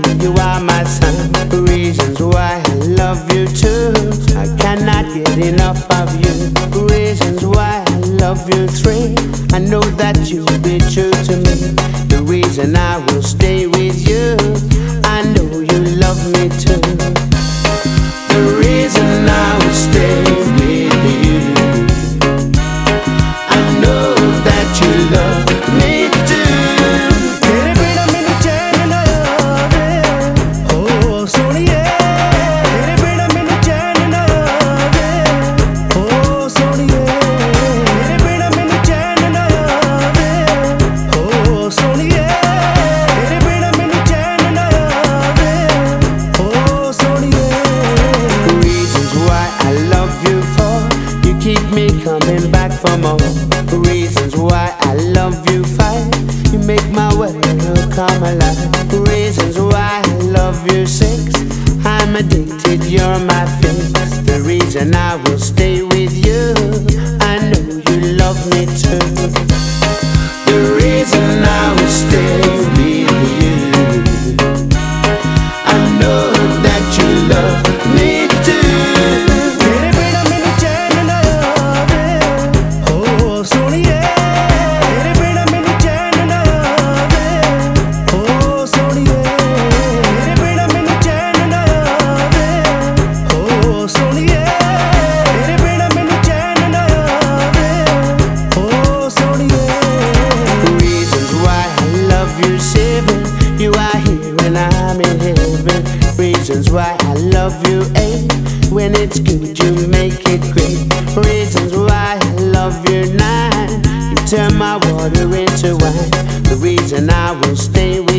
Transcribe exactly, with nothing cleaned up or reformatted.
you are my sun. Reasons why I love you too. I cannot get enough of you. Reasons why I love you three. I know that you'll be true to me. The reason I will stay with you, I know you love me too. The reason I will stay with you, I know that you love me too. तेरे बिना मैनू चैन ना आवे, ओ सोनिए। तेरे बिना मैनू चैन ना आवे, ओ सोनिए। तेरे बिना मैनू चैन ना आवे, ओ सोनिए। तेरे बिना मैनू चैन ना आवे, ओ सोनिए। Reasons why I love you for, you keep me coming back for more. Reasons why I love you five, you make my world come alive. Reasons why I love you six, I'm addicted, you're my fix. The reason I will stay with you, I know you love me too. The reason I will stay with you, I know that you love me too. तेरे बिना मैनू चैन ना आवे, ओ सोनिए। तेरे बिना मैनू चैन ना आवे, ओ सोनिए। तेरे बिना मैनू चैन ना आवे, ओ सोनिए। तेरे बिना मैनू चैन ना आवे, ओ सोनिए। Reasons why I love you seven, you are here and I'm in heaven. Reasons why I love you eight, when it's good you make it great. Reasons why I love you nine, you turn my water into wine. The reason I will stay with